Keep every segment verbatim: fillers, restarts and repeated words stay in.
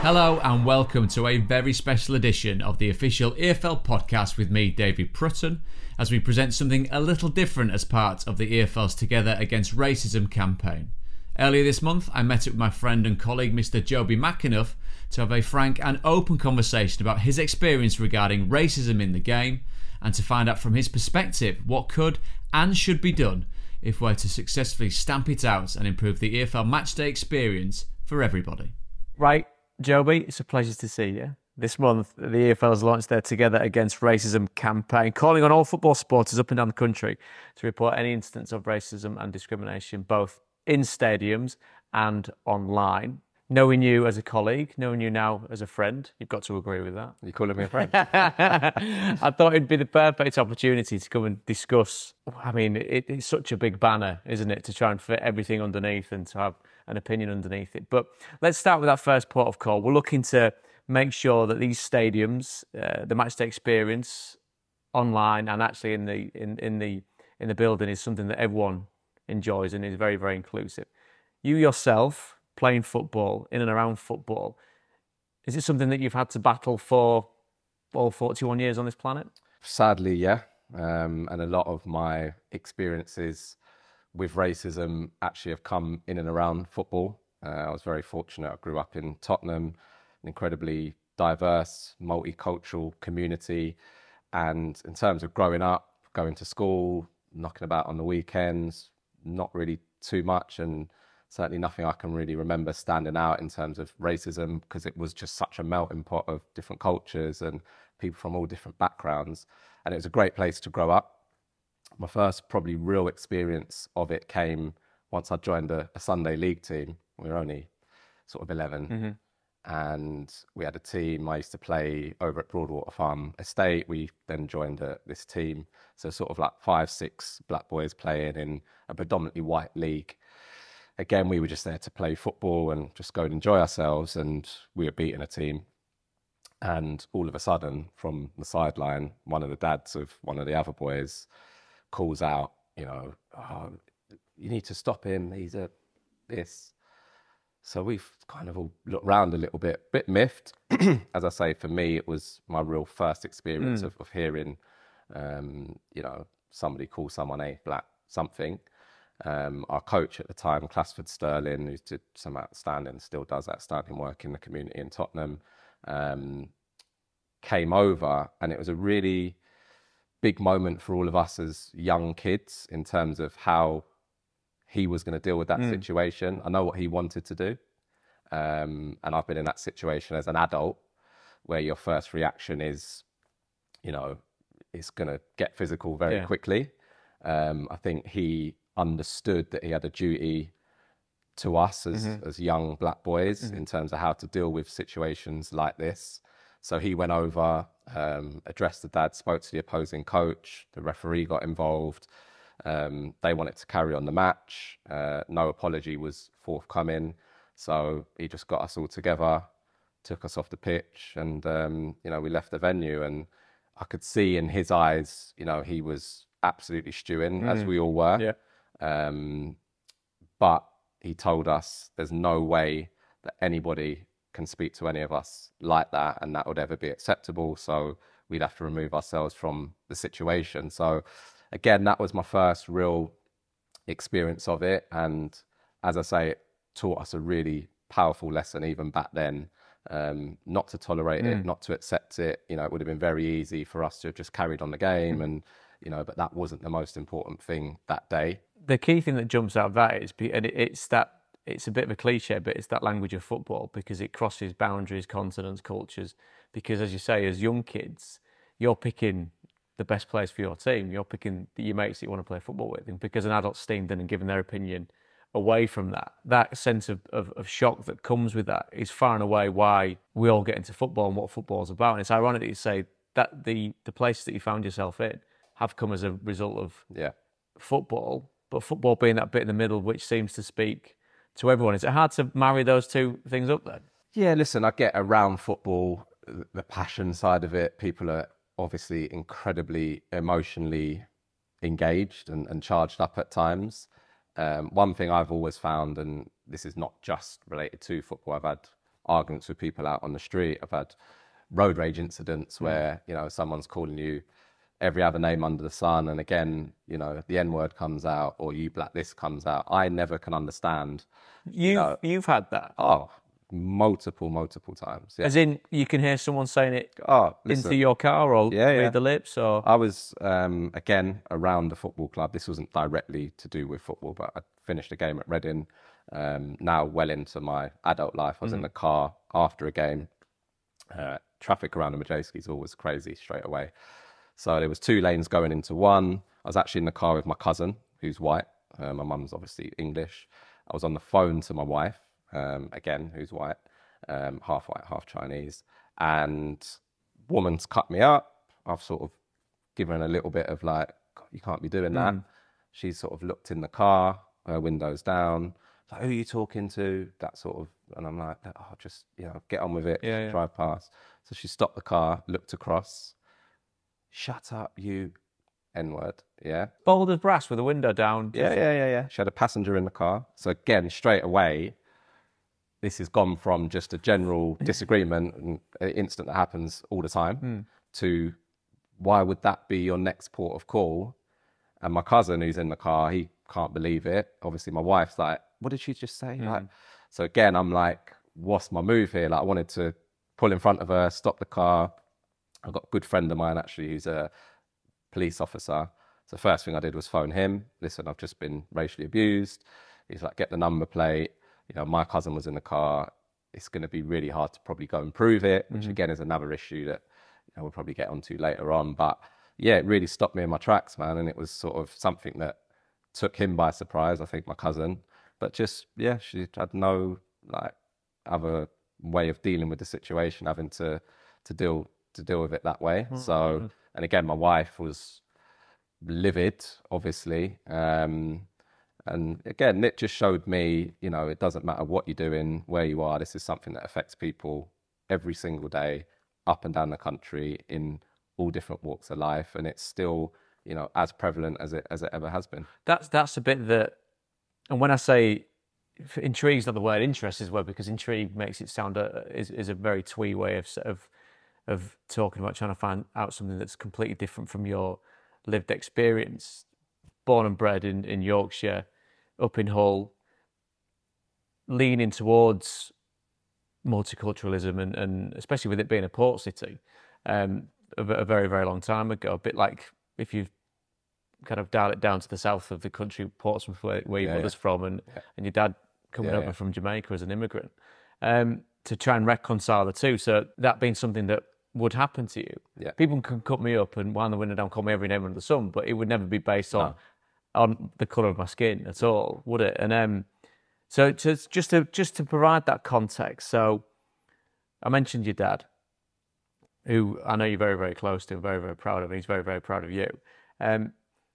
Hello and welcome to a very special edition of the official E F L podcast with me, David Prutton, as we present something a little different as part of the E F L's Together Against Racism campaign. Earlier this month, I met up with my friend and colleague Mister Joby McAnuff to have a frank and open conversation about his experience regarding racism in the game and to find out from his perspective what could and should be done if we're to successfully stamp it out and improve the E F L matchday experience for everybody. Right, Joby, it's a pleasure to see you. This month, the E F L has launched their Together Against Racism campaign, calling on all football supporters up and down the country to report any instance of racism and discrimination, both in stadiums and online. Knowing you as a colleague, knowing you now as a friend, you've got to agree with that. You're calling me a friend? I thought it'd be the perfect opportunity to come and discuss. I mean, it, it's such a big banner, isn't it, to try and fit everything underneath and to have an opinion underneath it. But let's start with that first port of call. We're looking to make sure that these stadiums, uh, the matchday experience online and actually in the in, in the in the building is something that everyone enjoys and is very, very inclusive. You yourself, playing football, in and around football, is it something that you've had to battle for all forty-one years on this planet? Sadly, yeah. Um, and a lot of my experiences with racism actually have come in and around football. Uh, I was very fortunate. I grew up in Tottenham, an incredibly diverse, multicultural community. And in terms of growing up, going to school, knocking about on the weekends, not really too much, and certainly nothing I can really remember standing out in terms of racism, because it was just such a melting pot of different cultures and people from all different backgrounds. And it was a great place to grow up. My first probably real experience of it came once I joined a, a Sunday league team. We were only sort of eleven. Mm-hmm. And we had a team. I used to play over at Broadwater Farm Estate. We then joined a, this team. So sort of like five, six black boys playing in a predominantly white league. Again, we were just there to play football and just go and enjoy ourselves. And we were beating a team. And all of a sudden, from the sideline, one of the dads of one of the other boys calls out, you know, oh, you need to stop him. He's a this. So we've kind of all looked around a little bit, bit miffed. As I say, for me, it was my real first experience mm. of, of hearing, um, you know, somebody call someone a black something. Um, our coach at the time, Classford Sterling, who did some outstanding, still does outstanding work in the community in Tottenham, um, came over, and it was a really big moment for all of us as young kids in terms of how he was going to deal with that mm. situation. I know what he wanted to do. Um, and I've been in that situation as an adult where your first reaction is, you know, it's going to get physical very yeah. quickly. Um, I think he understood that he had a duty to us as, mm-hmm. as young black boys mm-hmm. in terms of how to deal with situations like this. So he went over, um, addressed the dad, spoke to the opposing coach, the referee got involved. Um, they wanted to carry on the match. Uh, no apology was forthcoming. So he just got us all together, took us off the pitch, and, um, you know, we left the venue. And I could see in his eyes, you know, he was absolutely stewing, mm. as we all were. Yeah. Um, but he told us there's no way that anybody can speak to any of us like that, and that would ever be acceptable. So we'd have to remove ourselves from the situation. So again, that was my first real experience of it. And as I say, it taught us a really powerful lesson even back then, um, not to tolerate mm. it, not to accept it. You know, it would have been very easy for us to have just carried on the game mm. and, you know, but that wasn't the most important thing that day. The key thing that jumps out of that is, and it's that, it's a bit of a cliche, but it's that language of football, because it crosses boundaries, continents, cultures. Because as you say, as young kids, you're picking the best players for your team. You're picking your mates that you want to play football with. And because an adult's steamed in and given their opinion away from that, that sense of, of, of shock that comes with that is far and away why we all get into football and what football's about. And it's ironic that you say that the, the places that you found yourself in have come as a result of yeah. football, but football being that bit in the middle which seems to speak to everyone. Is it hard to marry those two things up then? Yeah, listen, I get around football, the passion side of it. People are obviously incredibly emotionally engaged and, and charged up at times. Um, one thing I've always found, and this is not just related to football, I've had arguments with people out on the street. I've had road rage incidents where, you know, someone's calling you every other name under the sun. And again, you know, the N word comes out or you black this comes out. I never can understand. You, you know, you've had that? Oh, multiple, multiple times. Yeah. As in, you can hear someone saying it oh, listen, into your car or yeah, with yeah. the lips? Or I was, um, again, around the football club. This wasn't directly to do with football, but I finished a game at Reading. Um, now well into my adult life. I was mm. in the car after a game. Uh, traffic around the Majeski is always crazy straight away. So there was two lanes going into one. I was actually in the car with my cousin, who's white. Uh, my mum's obviously English. I was on the phone to my wife, um, again, who's white, um, half white, half Chinese. And woman's cut me up. I've sort of given a little bit of like, you can't be doing that. Mm. She sort of looked in the car, her windows down. Like, who are you talking to? That sort of, and I'm like, oh, just, you know, get on with it, yeah, yeah. drive past. So she stopped the car, looked across. Shut up, you N-word, yeah. Bold as brass with the window down. Yeah, yeah, yeah, yeah. She had a passenger in the car. So again, straight away, this has gone from just a general disagreement, and an incident that happens all the time, mm. to why would that be your next port of call? And my cousin who's in the car, he can't believe it. Obviously, my wife's like, what did she just say? Mm. Like, so again, I'm like, what's my move here? Like, I wanted to pull in front of her, stop the car. I've got a good friend of mine, actually, who's a police officer. So the first thing I did was phone him. Listen, I've just been racially abused. He's like, get the number plate. You know, my cousin was in the car. It's going to be really hard to probably go and prove it, which mm-hmm. again is another issue that, you know, we'll probably get onto later on. But yeah, it really stopped me in my tracks, man. And it was sort of something that took him by surprise, I think, my cousin. But just, yeah, she had no like other way of dealing with the situation, having to, to deal to deal with it that way. Mm-hmm. So, and again, my wife was livid, obviously. Um, and again, it just showed me, you know, it doesn't matter what you're doing, where you are. This is something that affects people every single day, up and down the country, in all different walks of life. And it's still, you know, as prevalent as it as it ever has been. That's that's a bit that, and when I say intrigue's not the word, interest is the word, because intrigue makes it sound a, is is a very twee way of of of talking about trying to find out something that's completely different from your lived experience. Born and bred in, in Yorkshire, up in Hull, leaning towards multiculturalism and, and especially with it being a port city, um, a, a very, very long time ago. A bit like if you kind of dial it down to the south of the country, Portsmouth, where, where your yeah, mother's yeah. from, and, yeah. and your dad coming yeah, over yeah. from Jamaica as an immigrant, um, to try and reconcile the two. So that being something that would happen to you. Yeah. People can cut me up and wind the window down, call me every name under the sun, but it would never be based on no. on the colour of my skin at all, would it? And um, so to, just to just to provide that context, so I mentioned your dad, who I know you're very, very close to, very, very proud of, and he's very, very proud of you. Um,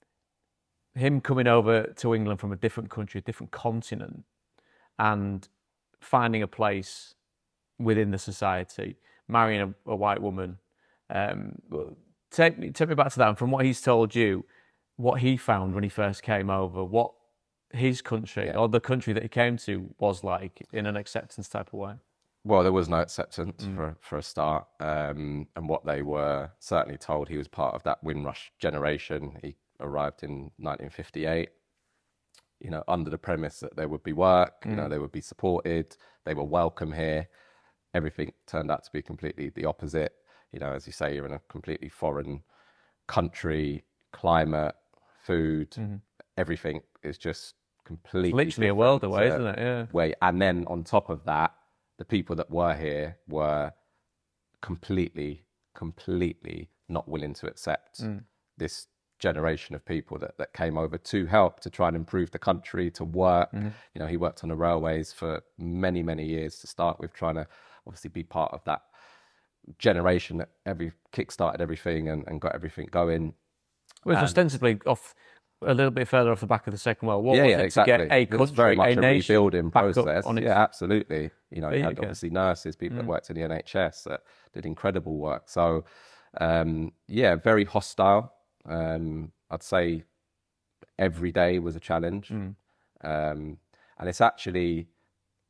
him coming over to England from a different country, a different continent, and finding a place within the society, marrying a, a white woman. Um, take me, take me back to that. And from what he's told you, what he found when he first came over, what his country yeah. or the country that he came to was like in an acceptance type of way. Well, there was no acceptance mm. for for a start, um, and what they were certainly told, he was part of that Windrush generation. He arrived in nineteen fifty-eight, you know, under the premise that there would be work, mm. you know, they would be supported, they were welcome here. Everything turned out to be completely the opposite. You know, as you say, you're in a completely foreign country, climate, food, mm-hmm. everything is just completely it's literally a world away, isn't it? Yeah. Where, and then on top of that, the people that were here were completely, completely not willing to accept mm. this generation of people that, that came over to help, to try and improve the country, to work. Mm-hmm. You know, he worked on the railways for many, many years to start with, trying to obviously be part of that generation that every kick-started everything and, and got everything going. Well, it's ostensibly off a little bit further off the back of the Second World War. Yeah, yeah, it exactly. To get a country, it's very much a, a rebuilding process. On its... Yeah, absolutely. You know, you had okay. obviously nurses, people mm. that worked in the N H S that did incredible work. So, um, yeah, very hostile. Um, I'd say every day was a challenge. Mm. Um, and it's actually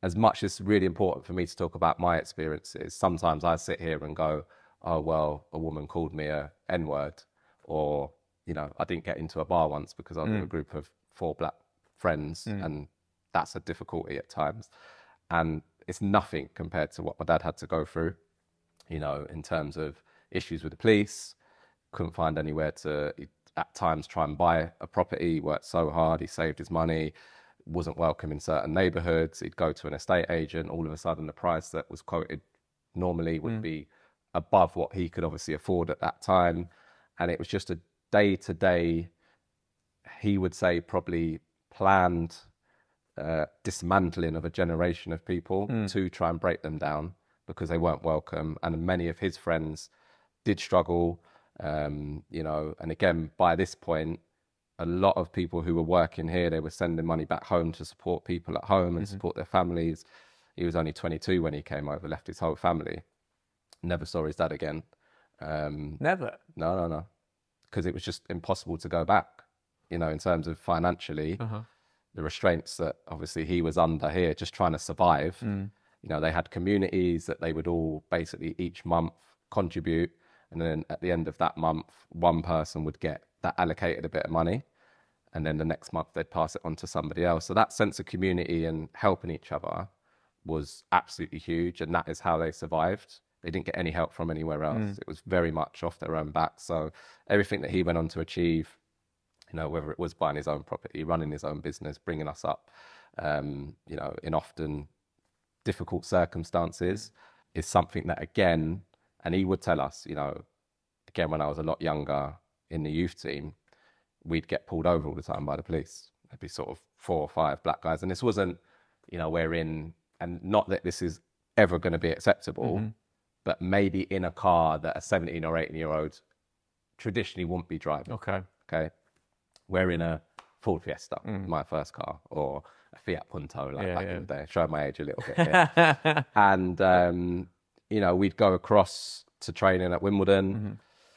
as much as it's really important for me to talk about my experiences, sometimes I sit here and go, oh, well, a woman called me a N-word, or, you know, I didn't get into a bar once because I was mm. with a group of four black friends, mm. and that's a difficulty at times. And it's nothing compared to what my dad had to go through, you know, in terms of issues with the police, couldn't find anywhere to, at times, try and buy a property. He worked so hard, he saved his money, wasn't welcome in certain neighborhoods. He'd go to an estate agent. All of a sudden, the price that was quoted normally would mm. be above what he could obviously afford at that time. And it was just a day-to-day, he would say, probably planned uh, dismantling of a generation of people mm. to try and break them down because they weren't welcome. And many of his friends did struggle, um, you know, and again, by this point, a lot of people who were working here, they were sending money back home to support people at home and mm-hmm. support their families. He was only twenty-two when he came over, left his whole family. Never saw his dad again. Um, Never? No, no, no. Because it was just impossible to go back, you know, in terms of financially, uh-huh. the restraints that obviously he was under here, just trying to survive. Mm. You know, they had communities that they would all basically each month contribute. And then at the end of that month, one person would get that allocated a bit of money, and then the next month they'd pass it on to somebody else. So that sense of community and helping each other was absolutely huge, and that is how they survived. They didn't get any help from anywhere else. Mm. It was very much off their own back. So everything that he went on to achieve, you know, whether it was buying his own property, running his own business, bringing us up, um, you know, in often difficult circumstances, is something that, again, and he would tell us, you know, again, when I was a lot younger, in the youth team, we'd get pulled over all the time by the police. There'd be sort of four or five black guys. And this wasn't, you know, we're in, and not that this is ever going to be acceptable, mm-hmm. but maybe in a car that a seventeen or eighteen year old traditionally wouldn't be driving. Okay. Okay. We're in a Ford Fiesta, mm. my first car, or a Fiat Punto, like yeah, back yeah. in the day. Showing my age a little bit. Yeah. And, um, you know, we'd go across to training at Wimbledon. Mm-hmm.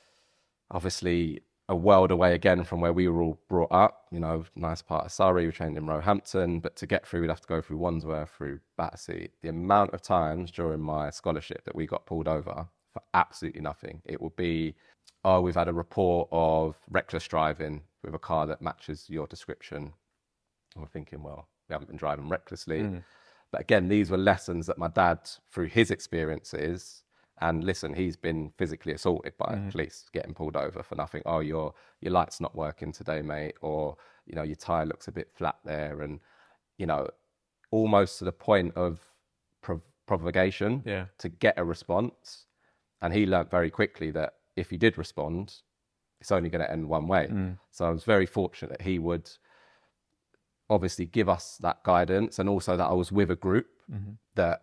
Obviously, a world away again from where we were all brought up, you know, nice part of Surrey, we trained in Roehampton, but to get through, we'd have to go through Wandsworth, through Battersea. The amount of times during my scholarship that we got pulled over for absolutely nothing. It would be, oh, we've had a report of reckless driving with a car that matches your description. And we're thinking, well, we haven't been driving recklessly. Mm. But again, these were lessons that my dad, through his experiences, and listen, he's been physically assaulted by mm. police, getting pulled over for nothing. Oh, your your light's not working today, mate. Or, you know, your tyre looks a bit flat there. And, you know, almost to the point of prov- provocation yeah. to get a response. And he learnt very quickly that if he did respond, it's only going to end one way. Mm. So I was very fortunate that he would obviously give us that guidance, and also that I was with a group mm-hmm. that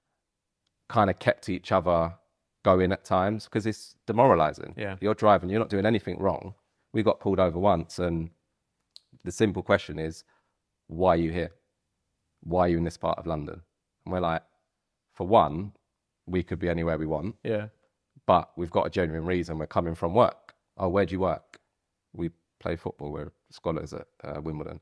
kind of kept each other going at times, because it's demoralizing. Yeah. You're driving, you're not doing anything wrong. We got pulled over once, and the simple question is, why are you here? Why are you in this part of London? And we're like, for one, we could be anywhere we want. Yeah. But we've got a genuine reason. We're coming from work. Oh, where do you work? We play football. We're scholars at uh, Wimbledon.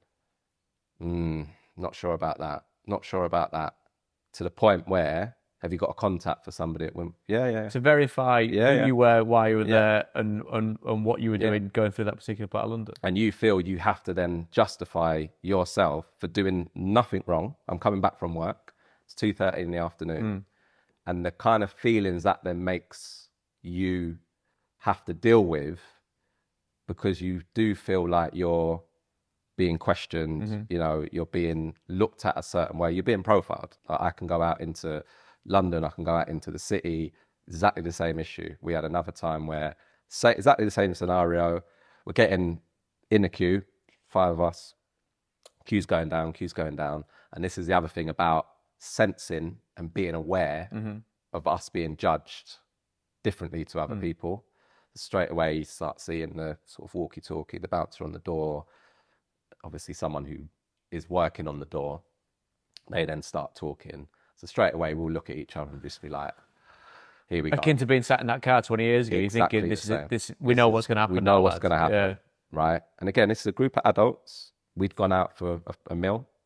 Mm, not sure about that. Not sure about that. To the point where, have you got a contact for somebody at Wimbledon? Yeah, yeah. To verify yeah, who yeah. you were, why you were yeah. there, and, and, and what you were doing yeah. going through that particular part of London. And you feel you have to then justify yourself for doing nothing wrong. I'm coming back from work. It's two thirty in the afternoon. Mm. And the kind of feelings that then makes you have to deal with, because you do feel like you're being questioned, mm-hmm. you know, you're being looked at a certain way, you're being profiled. Like, I can go out into London, I can go out into the city, exactly the same issue. We had another time where, say, exactly the same scenario, we're getting in a queue, five of us, queue's going down, queue's going down. And this is the other thing about sensing and being aware mm-hmm. of us being judged differently to other mm. people. Straight away, you start seeing the sort of walkie-talkie, the bouncer on the door, obviously someone who is working on the door. They then start talking. So straight away, we'll look at each other and just be like, here we go. Akin to being sat in that car twenty years ago, exactly you're thinking, this is it, this, we this know is, what's going to happen. We know now, what's lads. going to happen, yeah. right? And again, this is a group of adults. We'd gone out for a, a meal.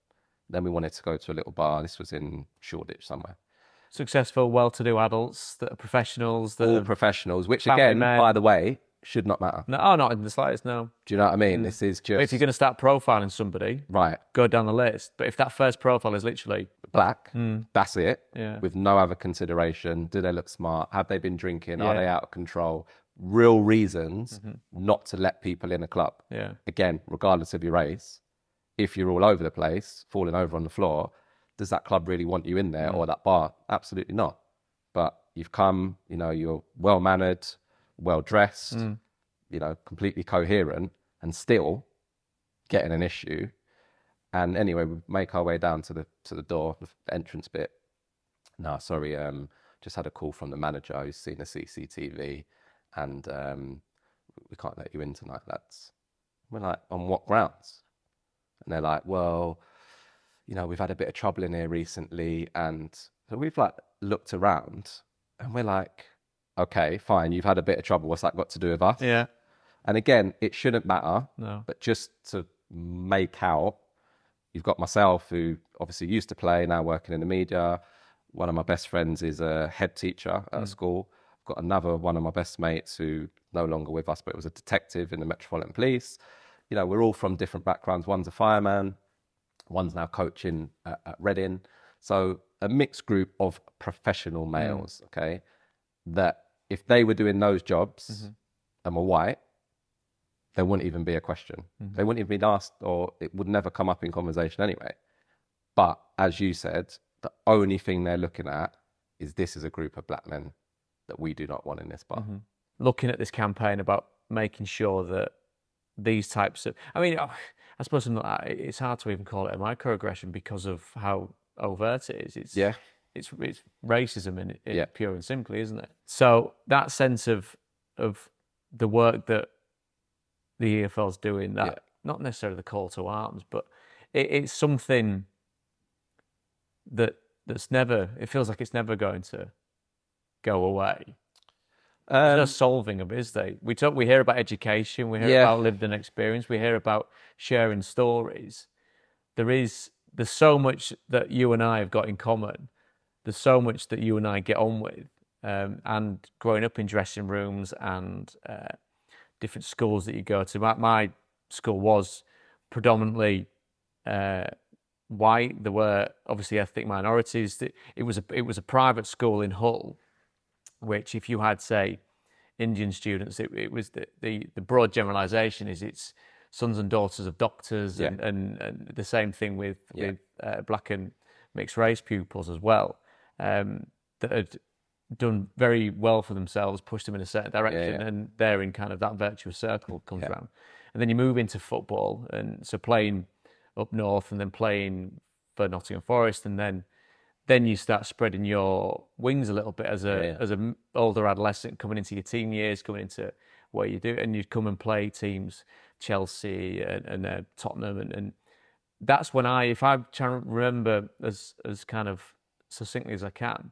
Then we wanted to go to a little bar. This was in Shoreditch somewhere. Successful, well-to-do adults that are professionals. That All are professionals, which family again, men. by the way, should not matter. No, oh, not in the slightest, no. Do you know what I mean? This is But if just you're going to start profiling somebody, right. go down the list. But if that first profile is literally, Black, that's it. Yeah. With no other consideration. Do they look smart? Have they been drinking? Are Yeah. they out of control? Real reasons not to let people in a club. yeah, Again, regardless of your race, if you're all over the place, falling over on the floor, does that club really want you in there or that bar? Absolutely not. But you've come, you know, you're well mannered, well dressed, you know, completely coherent, and still getting an issue. And anyway, we make our way down to the to the door, the entrance bit. No, sorry, um, just had a call from the manager who's seen the C C T V, and um, we can't let you in tonight, lads. We're like, on what grounds? And they're like, well, you know, we've had a bit of trouble in here recently, and so we've like looked around, and we're like, okay, fine, you've had a bit of trouble. What's that got to do with us? yeah, And again, it shouldn't matter, no, but just to make out, you've got myself, who obviously used to play, now working in the media. One of my best friends is a head teacher at a school. I've got another one of my best mates who no longer with us, but was a detective in the Metropolitan Police. You know, we're all from different backgrounds. One's a fireman, one's now coaching at, at Reading. So a mixed group of professional males, okay, that if they were doing those jobs and were white, there wouldn't even be a question. They wouldn't even be asked, or it would never come up in conversation anyway. But as you said, the only thing they're looking at is this is a group of black men that we do not want in this bar. looking at this campaign about making sure that these types of, I mean, I suppose I'm not, it's hard to even call it a microaggression because of how overt it is. It's, Yeah. It's it's racism in, in Yeah. pure and simply, isn't it? So that sense of of the work that the E F L's doing, that Yeah. not necessarily the call to arms, but it, it's something that that's never. It feels like it's never going to go away. There's no Um, solving of it, is there? We talk, we hear about education, we hear Yeah. about lived and experience, we hear about sharing stories. There is there's so much that you and I have got in common. There's so much that you and I get on with, um, and growing up in dressing rooms and uh, different schools that you go to. My, my school was predominantly uh, white. There were obviously ethnic minorities. It was a it was a private school in Hull, which if you had, say, Indian students, it, it was the, the, the broad generalisation is it's sons and daughters of doctors, Yeah. and, and, and the same thing with, Yeah. with uh, black and mixed race pupils as well, um, that had done very well for themselves, pushed them in a certain direction, Yeah, yeah. and they're in kind of that virtuous circle comes Yeah. around. And then you move into football, and so playing up north and then playing for Nottingham Forest, and then then you start spreading your wings a little bit as a Yeah, yeah. as an older adolescent coming into your teen years, coming into what you do, and you'd come and play teams, Chelsea and, and uh, Tottenham, and, and that's when I, if I'm trying to remember as as kind of succinctly as I can,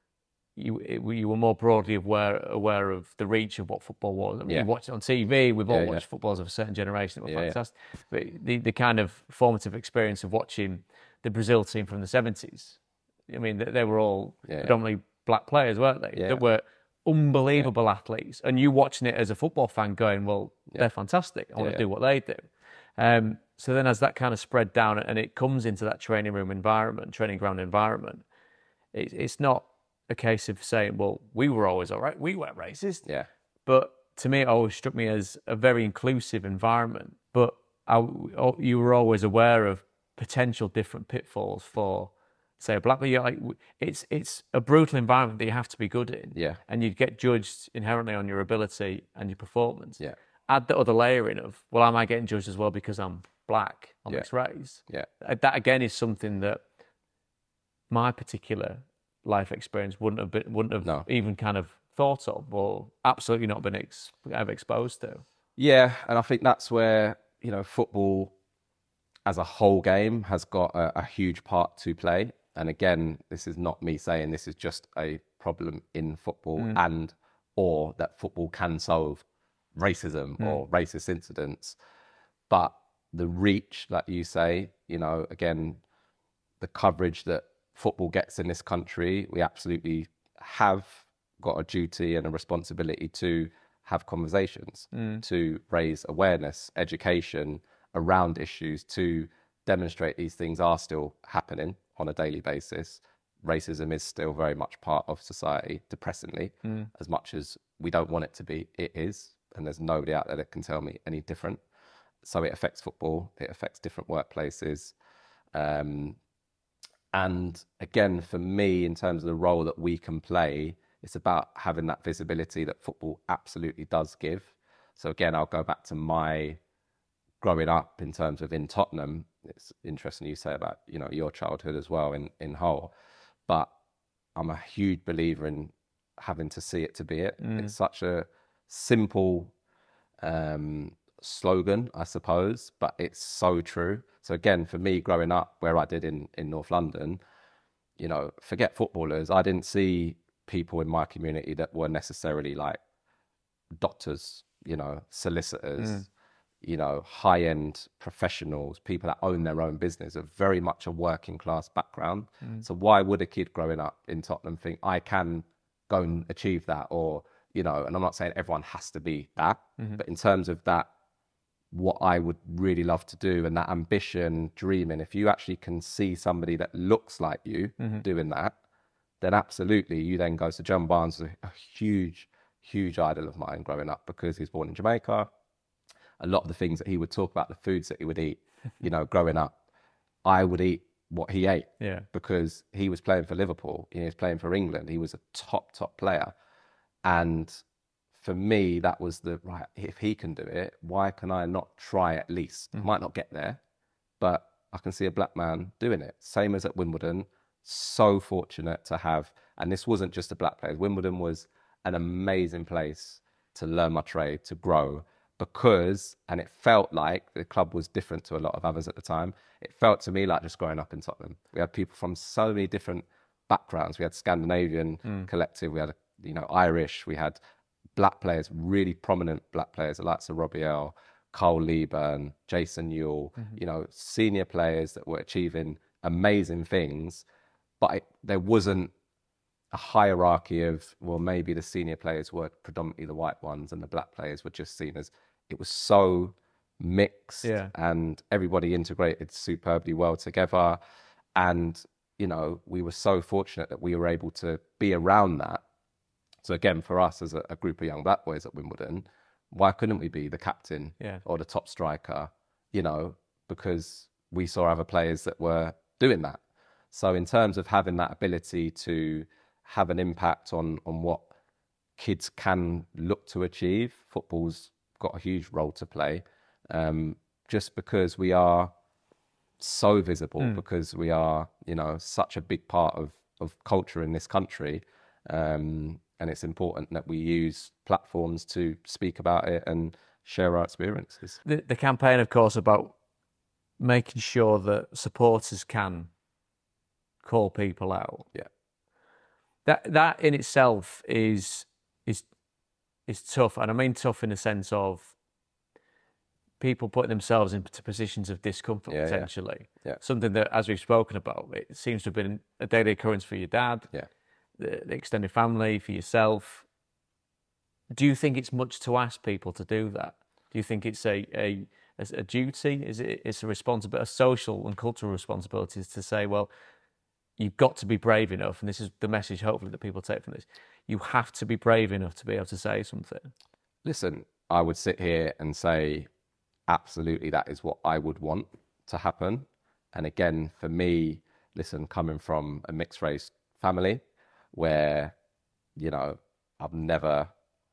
you it, you were more broadly aware aware of the reach of what football was. I mean, Yeah. you watched it on T V. We've all Yeah, yeah. watched footballs of a certain generation that were Yeah, yeah. fantastic. But the the kind of formative experience of watching the Brazil team from the seventies. I mean, they, they were all Yeah, yeah. predominantly black players, weren't they? Yeah. That were unbelievable athletes, and you watching it as a football fan, going, "Well, they're fantastic. I want Yeah, to do what they do." Um, so then, as that kind of spread down, and it comes into that training room environment, training ground environment, it, it's not a case of saying, "Well, we were always all right. We weren't racist." Yeah. But to me, it always struck me as a very inclusive environment. But I, you were always aware of potential different pitfalls for, say, a black player. Like, it's it's a brutal environment that you have to be good in. Yeah. And you'd get judged inherently on your ability and your performance. Yeah. Add the other layer in of, well, am I getting judged as well because I'm black or Yeah. mixed race? Yeah. Uh, That again is something that my particular life experience wouldn't have been, wouldn't have No. even kind of thought of, or absolutely not been ex- ever exposed to. Yeah, and I think that's where, you know, football as a whole game has got a, a huge part to play. And again, this is not me saying this is just a problem in football and or that football can solve racism or racist incidents. But the reach, like you say, you know, again, the coverage that football gets in this country, we absolutely have got a duty and a responsibility to have conversations, mm. to raise awareness, education around issues, to demonstrate these things are still happening on a daily basis. Racism is still very much part of society, depressingly, mm. as much as we don't want it to be, it is. And there's nobody out there that can tell me any different. So it affects football, it affects different workplaces. Um, and again, for me, in terms of the role that we can play, it's about having that visibility that football absolutely does give. So again, I'll go back to my growing up in terms of in Tottenham. It's interesting you say about, you know, your childhood as well in, in Hull. But I'm a huge believer in having to see it to be it. Mm. It's such a simple um, slogan, I suppose, but it's so true. So again, for me, growing up where I did in, in North London, you know, forget footballers, I didn't see people in my community that were necessarily like doctors, you know, solicitors, mm. you know, high-end professionals, people that own their own business, are very much a working class background. Mm. So why would a kid growing up in Tottenham think I can go and achieve that? Or, you know, and I'm not saying everyone has to be that, mm-hmm. but in terms of that, what I would really love to do and that ambition, dreaming, if you actually can see somebody that looks like you mm-hmm. doing that, then absolutely you then go. So John Barnes is a, a huge, huge idol of mine growing up because he's born in Jamaica. A lot of the things that he would talk about, the foods that he would eat, you know, growing up, I would eat what he ate yeah. because he was playing for Liverpool. He was playing for England. He was a top, top player. And for me, that was the, right, if he can do it, why can I not try at least? Mm. I might not get there, but I can see a black man doing it. Same as at Wimbledon. So fortunate to have, and this wasn't just a black player. Wimbledon was an amazing place to learn my trade, to grow, because, and it felt like the club was different to a lot of others at the time. It felt to me like just growing up in Tottenham. We had people from so many different backgrounds. We had Scandinavian mm. collective, we had, you know, Irish, we had black players, really prominent black players, the likes of Robbie Earle, Cole Leaburn, Jason Newell, mm-hmm. you know, senior players that were achieving amazing things. But it, there wasn't a hierarchy of, well, maybe the senior players were predominantly the white ones and the black players were just seen as, it was so mixed yeah. and everybody integrated superbly well together. And, you know, we were so fortunate that we were able to be around that. So again, for us as a, a group of young black boys at Wimbledon, why couldn't we be the captain yeah. or the top striker, you know, because we saw other players that were doing that. So in terms of having that ability to have an impact on, on what kids can look to achieve, football's got a huge role to play, um, just because we are so visible, mm. because we are, you know, such a big part of, of culture in this country. Um, and it's important that we use platforms to speak about it and share our experiences. The, the campaign, of course, about making sure that supporters can call people out. Yeah. That that in itself is is is tough, and I mean tough in the sense of people putting themselves into positions of discomfort yeah, potentially. Yeah. yeah. Something that, as we've spoken about, it seems to have been a daily occurrence for your dad, yeah. the, the extended family, for yourself. Do you think it's much to ask people to do that? Do you think it's a a, a duty? Is it it's a responsibility, a social and cultural responsibility, is to say, well, you've got to be brave enough, and this is the message, hopefully, that people take from this. You have to be brave enough to be able to say something. Listen, I would sit here and say, absolutely, that is what I would want to happen. And again, for me, listen, coming from a mixed race family where, you know, I've never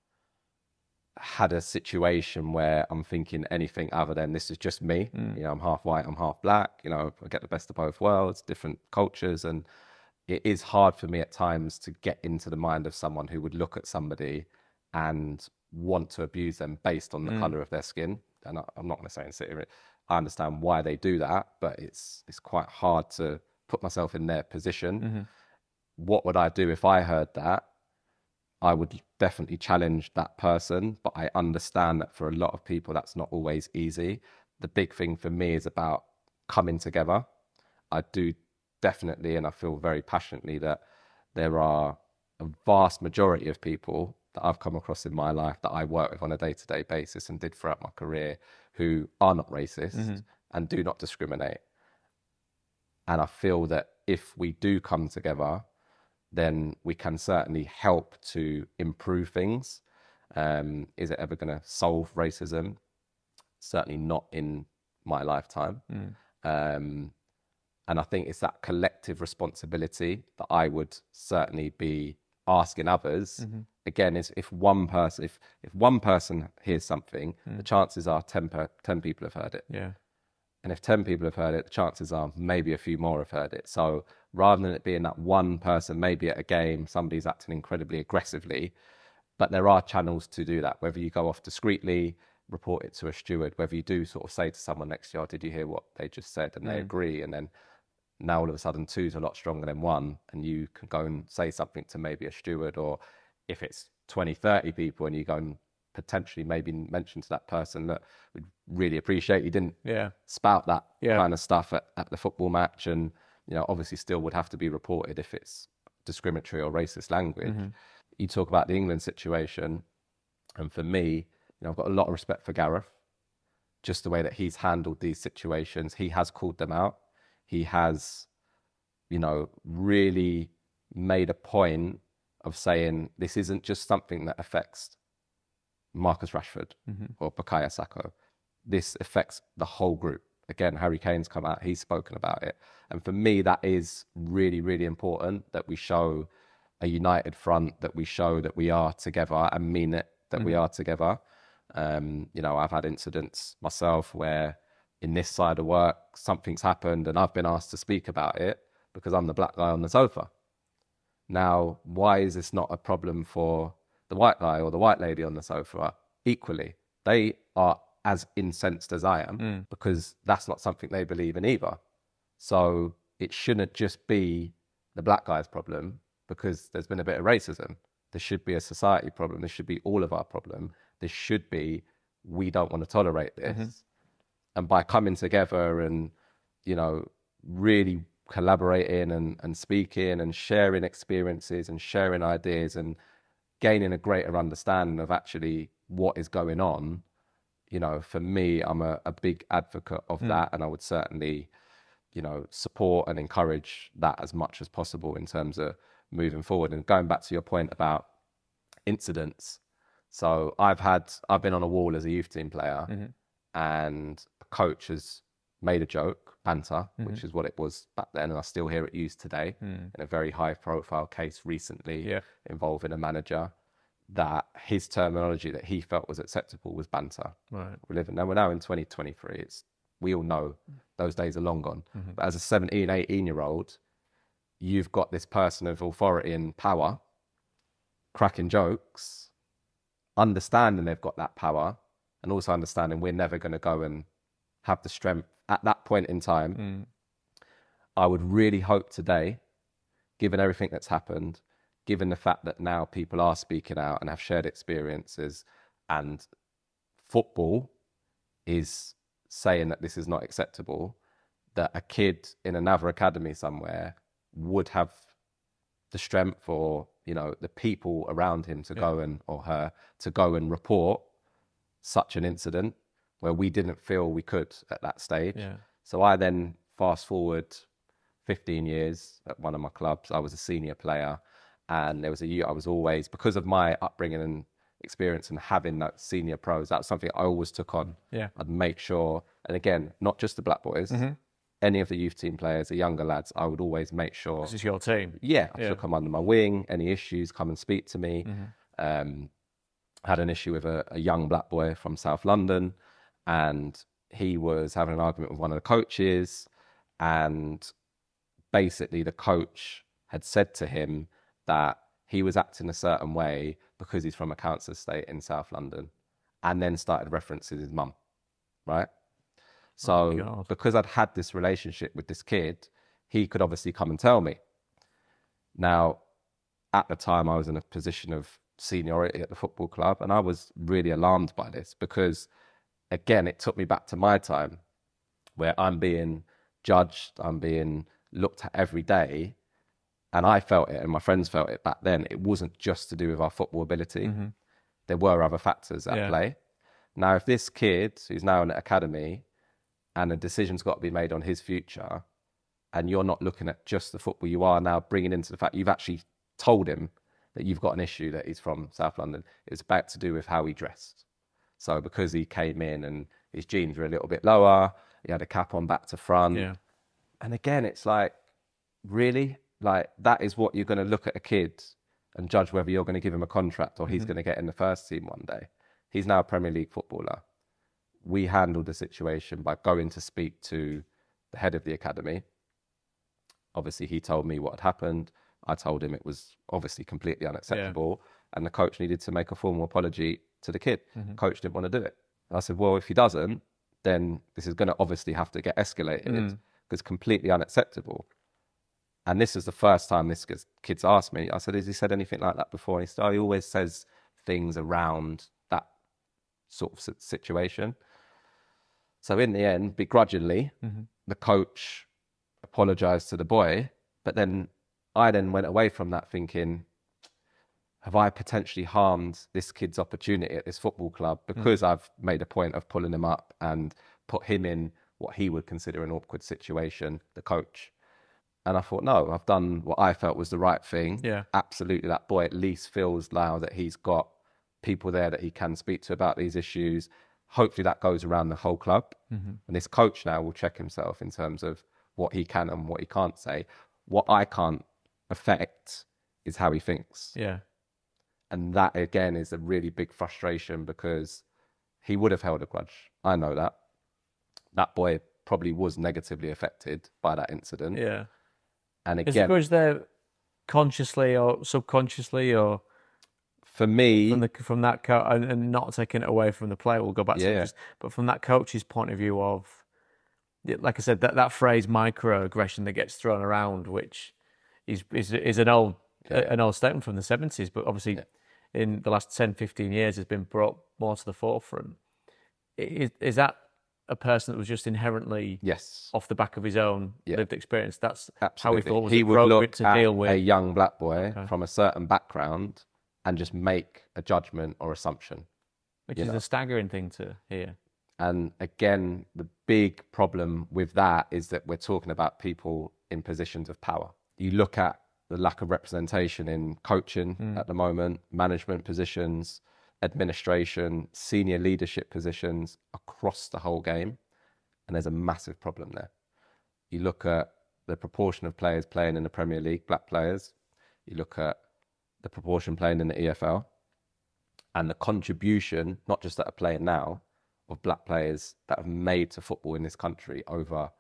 had a situation where I'm thinking anything other than this is just me. Mm. You know, I'm half white, I'm half black. You know, I get the best of both worlds, different cultures. And it is hard for me at times to get into the mind of someone who would look at somebody and want to abuse them based on the mm. colour of their skin. And I, I'm not going to say and sit here, I understand why they do that, but it's it's quite hard to put myself in their position. Mm-hmm. What would I do if I heard that? I would definitely challenge that person, but I understand that for a lot of people, that's not always easy. The big thing for me is about coming together. I do definitely, and I feel very passionately that there are a vast majority of people that I've come across in my life that I work with on a day-to-day basis and did throughout my career who are not racist mm-hmm. and do not discriminate. And I feel that if we do come together, then we can certainly help to improve things. Um, is it ever going to solve racism? Certainly not in my lifetime. Mm. Um, and I think it's that collective responsibility that I would certainly be asking others. Mm-hmm. Again, is if one person, if if one person hears something, mm. the chances are ten, per, ten people have heard it. Yeah. And if ten people have heard it, the chances are maybe a few more have heard it. So rather than it being that one person, maybe at a game, somebody's acting incredibly aggressively, but there are channels to do that. Whether you go off discreetly, report it to a steward, whether you do sort of say to someone next to you, oh, did you hear what they just said? And mm. they agree. And then now all of a sudden two's a lot stronger than one. And you can go and say something to maybe a steward, or if it's twenty, thirty people and you go and potentially maybe mention to that person that we'd really appreciate you didn't yeah. spout that yeah. kind of stuff at, at the football match, and you know obviously still would have to be reported if it's discriminatory or racist language. Mm-hmm. You talk about the England situation, and for me, you know, I've got a lot of respect for Gareth, just the way that he's handled these situations. He has called them out. He has, you know, really made a point of saying this isn't just something that affects Marcus Rashford mm-hmm. or Bukayo Saka. This affects the whole group. Again, Harry Kane's come out, he's spoken about it. And for me, that is really, really important, that we show a united front, that we show that we are together and mean it, that mm-hmm. we are together. Um, you know, I've had incidents myself where in this side of work, something's happened and I've been asked to speak about it because I'm the black guy on the sofa. Now, why is this not a problem for the white guy or the white lady on the sofa? Equally, they are as incensed as I am mm. because that's not something they believe in either. So it shouldn't just be the black guy's problem because there's been a bit of racism. This should be a society problem. This should be all of our problem. This should be, we don't want to tolerate this. Mm-hmm. And by coming together and, you know, really collaborating and, and speaking and sharing experiences and sharing ideas and gaining a greater understanding of actually what is going on, you know, for me, I'm a, a big advocate of mm. that. And I would certainly, you know, support and encourage that as much as possible in terms of moving forward. And going back to your point about incidents. So I've had, I've been on a wall as a youth team player mm-hmm. and a coach has made a joke, banter, mm-hmm. which is what it was back then. And I still hear it used today mm. in a very high profile case recently yeah. involving a manager, that his terminology that he felt was acceptable was banter. Right. We're living now, we're now in twenty twenty-three. It's, we all know those days are long gone. Mm-hmm. But as a seventeen, eighteen year old, you've got this person of authority and power cracking jokes, understanding they've got that power, and also understanding we're never going to go and have the strength at that point in time. Mm. I would really hope today, given everything that's happened, given the fact that now people are speaking out and have shared experiences, and football is saying that this is not acceptable, that a kid in another academy somewhere would have the strength or, you know, the people around him to yeah. go and, or her, to go and report such an incident where we didn't feel we could at that stage. Yeah. So I then fast forward fifteen years at one of my clubs. I was a senior player, and there was a year I was always, because of my upbringing and experience and having that senior pros, that's something I always took on. Yeah. I'd make sure, and again, not just the black boys, mm-hmm. any of the youth team players, the younger lads, I would always make sure. This is your team. Yeah, I yeah. took them under my wing. Any issues, come and speak to me. Mm-hmm. Um, had an issue with a, a young black boy from South London, and he was having an argument with one of the coaches, and basically the coach had said to him that he was acting a certain way because he's from a council estate in South London, and then started referencing his mum, right? So oh because I'd had this relationship with this kid, he could obviously come and tell me. Now, at the time, I was in a position of seniority at the football club, and I was really alarmed by this because, again, it took me back to my time where I'm being judged, I'm being looked at every day, and I felt it and my friends felt it back then, it wasn't just to do with our football ability. Mm-hmm. There were other factors at yeah. play. Now, if this kid who's now in an academy and a decision's got to be made on his future, and you're not looking at just the football, you are now bringing into the fact you've actually told him that you've got an issue that he's from South London. It was back to do with how he dressed. So because he came in and his jeans were a little bit lower, he had a cap on back to front. Yeah. And again, it's like, really? Like, that is what you're going to look at a kid and judge whether you're going to give him a contract or he's mm-hmm. going to get in the first team one day. He's now a Premier League footballer. We handled the situation by going to speak to the head of the academy. Obviously, he told me what had happened. I told him it was obviously completely unacceptable. Yeah. And the coach needed to make a formal apology to the kid. Mm-hmm. Coach didn't want to do it. And I said, well, if he doesn't, then this is going to obviously have to get escalated because mm. it's completely unacceptable. And this is the first time this kid's asked me. I said, has he said anything like that before? And he said, oh, he always says things around that sort of situation. So in the end, begrudgingly, mm-hmm. the coach apologized to the boy. But then I then went away from that thinking, have I potentially harmed this kid's opportunity at this football club because mm. I've made a point of pulling him up and put him in what he would consider an awkward situation, the coach? And I thought, no, I've done what I felt was the right thing. Yeah. Absolutely, that boy at least feels now that he's got people there that he can speak to about these issues. Hopefully that goes around the whole club. Mm-hmm. And this coach now will check himself in terms of what he can and what he can't say. What I can't affect is how he thinks. Yeah. And that, again, is a really big frustration because he would have held a grudge. I know that. That boy probably was negatively affected by that incident. Yeah. And again, is the grudge there consciously or subconsciously, or for me, from the from that co- and, and not taking it away from the player? We'll go back to yeah. it, but from that coach's point of view of, like I said, that, that phrase microaggression that gets thrown around, which is is, is an old yeah. an old statement from the seventies, but obviously yeah. in the last ten, fifteen years has been brought more to the forefront. Is, is that a person that was just inherently yes. off the back of his own yeah. lived experience? That's Absolutely. how he thought was he would look to at deal with a young black boy okay. from a certain background and just make a judgment or assumption. Which is know? a staggering thing to hear. And again, the big problem with that is that we're talking about people in positions of power. You look at the lack of representation in coaching mm. at the moment, management positions, administration, senior leadership positions across the whole game. And there's a massive problem there. You look at the proportion of players playing in the Premier League, black players. You look at the proportion playing in the E F L and the contribution, not just that are playing now, of black players that have made to football in this country over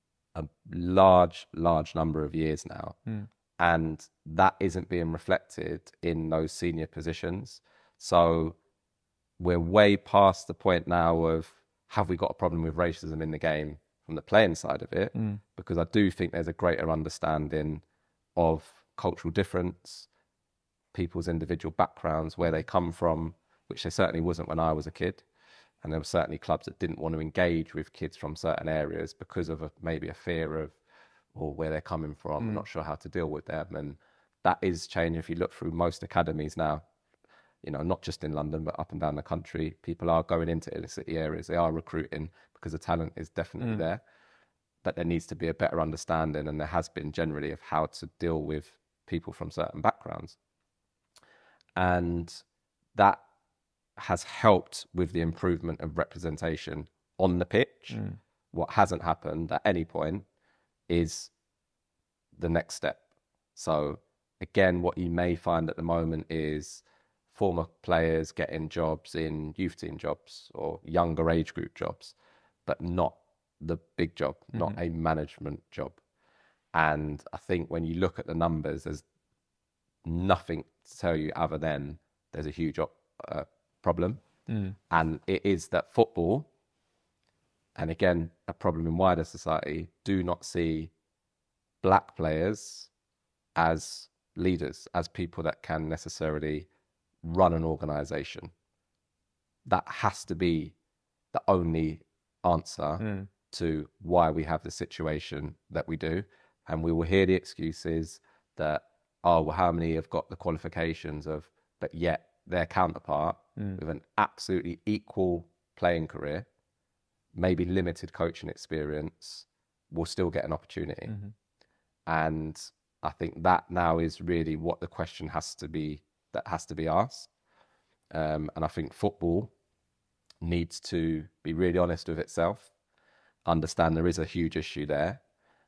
a large, large number of years now. Mm. And that isn't being reflected in those senior positions. So we're way past the point now of, have we got a problem with racism in the game from the playing side of it? Mm. Because I do think there's a greater understanding of cultural difference, people's individual backgrounds, where they come from, which there certainly wasn't when I was a kid. And there were certainly clubs that didn't want to engage with kids from certain areas because of a, maybe a fear of, or where they're coming from, mm. not sure how to deal with them. And that is changing. If you look through most academies now, you know, not just in London, but up and down the country, people are going into inner city areas. They are recruiting because the talent is definitely mm. there. But there needs to be a better understanding, and there has been generally, of how to deal with people from certain backgrounds. And that has helped with the improvement of representation on the pitch. Mm. What hasn't happened at any point is the next step. So again, what you may find at the moment is former players getting jobs in youth team jobs or younger age group jobs, but not the big job, mm-hmm. not a management job. And I think when you look at the numbers, there's nothing to tell you other than there's a huge uh, problem. Mm. And it is that football, and again, a problem in wider society, do not see black players as leaders, as people that can necessarily run an organization. That has to be the only answer mm. to why we have the situation that we do. And we will hear the excuses that, oh, well, how many have got the qualifications of, but yet their counterpart mm. with an absolutely equal playing career, maybe limited coaching experience, will still get an opportunity. Mm-hmm. And I think that now is really what the question has to be, that has to be asked. Um, and I think football needs to be really honest with itself, understand there is a huge issue there.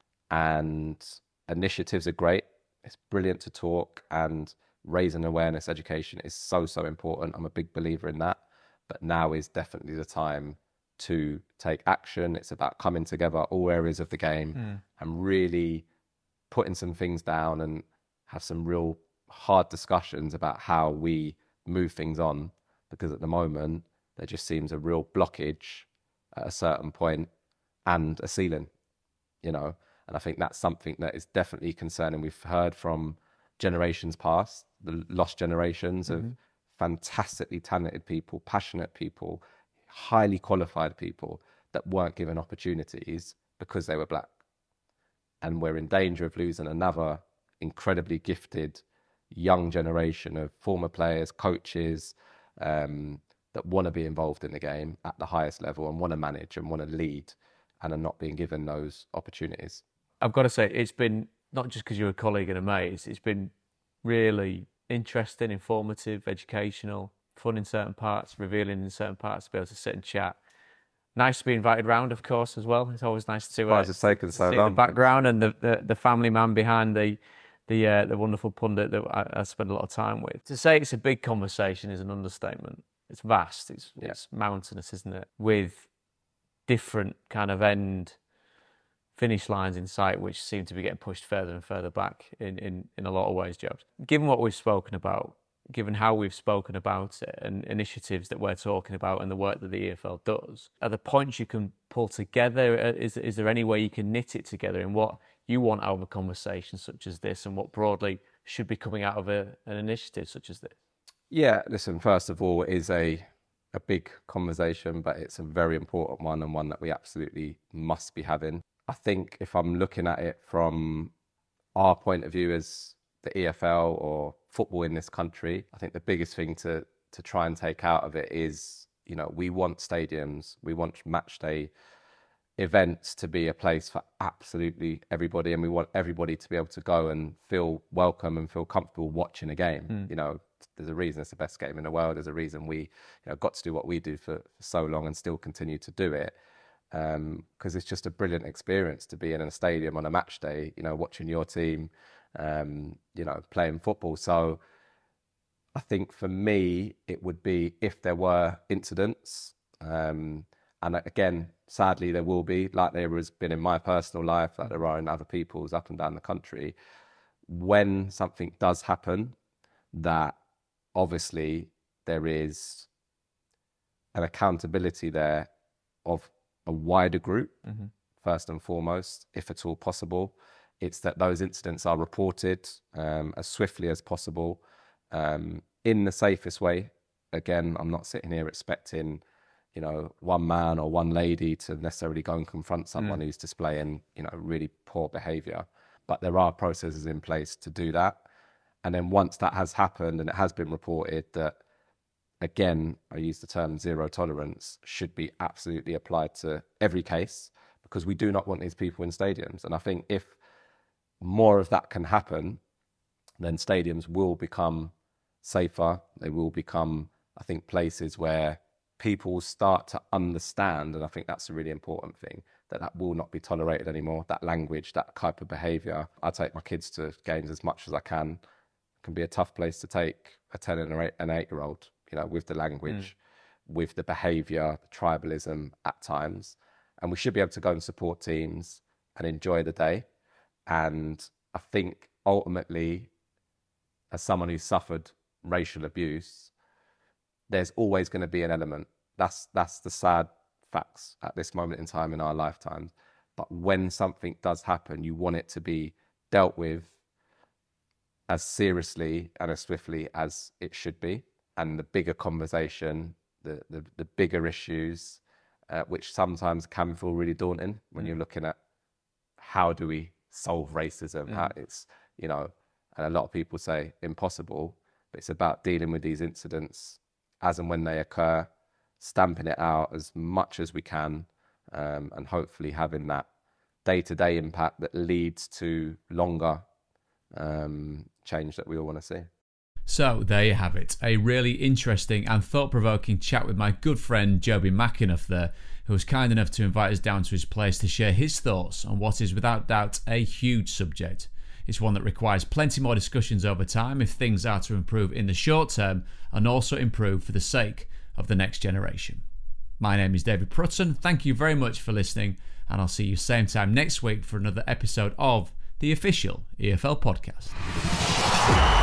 And initiatives are great. It's brilliant to talk, and raising awareness, education is so, so important. I'm a big believer in that. But now is definitely the time to take action. It's about coming together, all areas of the game, mm. and really putting some things down and have some real hard discussions about how we move things on. Because at the moment, there just seems a real blockage at a certain point and a ceiling, you know. And I think that's something that is definitely concerning. We've heard from generations past, the lost generations mm-hmm. of fantastically talented people, passionate people, highly qualified people that weren't given opportunities because they were black. And we're in danger of losing another incredibly gifted young generation of former players, coaches, um, that want to be involved in the game at the highest level and want to manage and want to lead, and are not being given those opportunities. I've got to say, it's been, not just because you're a colleague and a mate, it's, it's been really interesting, informative, educational, fun in certain parts, revealing in certain parts, to be able to sit and chat. Nice to be invited round, of course, as well. It's always nice to, uh, it's taken so see long. the background and the, the, the family man behind the the uh, the wonderful pundit that I, I spend a lot of time with. To say it's a big conversation is an understatement. It's vast, it's, yeah. it's mountainous, isn't it? With different kind of end finish lines in sight, which seem to be getting pushed further and further back in, in, in a lot of ways, Joe. Given what we've spoken about, given how we've spoken about it and initiatives that we're talking about and the work that the E F L does, are there points you can pull together? Is, is there any way you can knit it together in what you want out of a conversation such as this and what broadly should be coming out of a, an initiative such as this? Yeah, listen, first of all, it is a a big conversation, but it's a very important one and one that we absolutely must be having. I think if I'm looking at it from our point of view as the E F L or football in this country, I think the biggest thing to to try and take out of it is, you know, we want stadiums, we want match day events to be a place for absolutely everybody, and we want everybody to be able to go and feel welcome and feel comfortable watching a game. Mm. You know, there's a reason it's the best game in the world. There's a reason we, you know, got to do what we do for, for so long and still continue to do it. Because um, it's just a brilliant experience to be in a stadium on a match day, you know, watching your team, um, you know, playing football. So I think for me, it would be if there were incidents, um, and again, sadly, there will be, like there has been in my personal life, like there are in other people's up and down the country, when something does happen, that obviously there is an accountability there of a wider group, mm-hmm. first and foremost, if at all possible. It's that those incidents are reported um, as swiftly as possible, um, in the safest way. Again, I'm not sitting here expecting, you know, one man or one lady to necessarily go and confront someone mm. who's displaying, you know, really poor behaviour. But there are processes in place to do that. And then once that has happened and it has been reported, that, again, I use the term zero tolerance, should be absolutely applied to every case, because we do not want these people in stadiums. And I think if more of that can happen, then stadiums will become safer. They will become, I think, places where people start to understand, and I think that's a really important thing, that that will not be tolerated anymore, that language, that type of behaviour. I take my kids to games as much as I can. It can be a tough place to take a ten and an eight-year-old, you know, with the language, mm. with the behaviour, the tribalism at times. And we should be able to go and support teams and enjoy the day. And I think ultimately, as someone who's suffered racial abuse, there's always going to be an element. That's that's the sad facts at this moment in time in our lifetimes. But when something does happen, you want it to be dealt with as seriously and as swiftly as it should be. And the bigger conversation, the the, the bigger issues, uh, which sometimes can feel really daunting when mm. you're looking at how do we solve racism. Mm. How it's, you know, and a lot of people say impossible, but it's about dealing with these incidents as and when they occur, stamping it out as much as we can, um, and hopefully having that day-to-day impact that leads to longer um, change that we all want to see. So there you have it, a really interesting and thought-provoking chat with my good friend Joby McAnuff there, who was kind enough to invite us down to his place to share his thoughts on what is without doubt a huge subject. It's one that requires plenty more discussions over time if things are to improve in the short term and also improve for the sake of the next generation. My name is David Prutton, thank you very much for listening, and I'll see you same time next week for another episode of the official E F L podcast.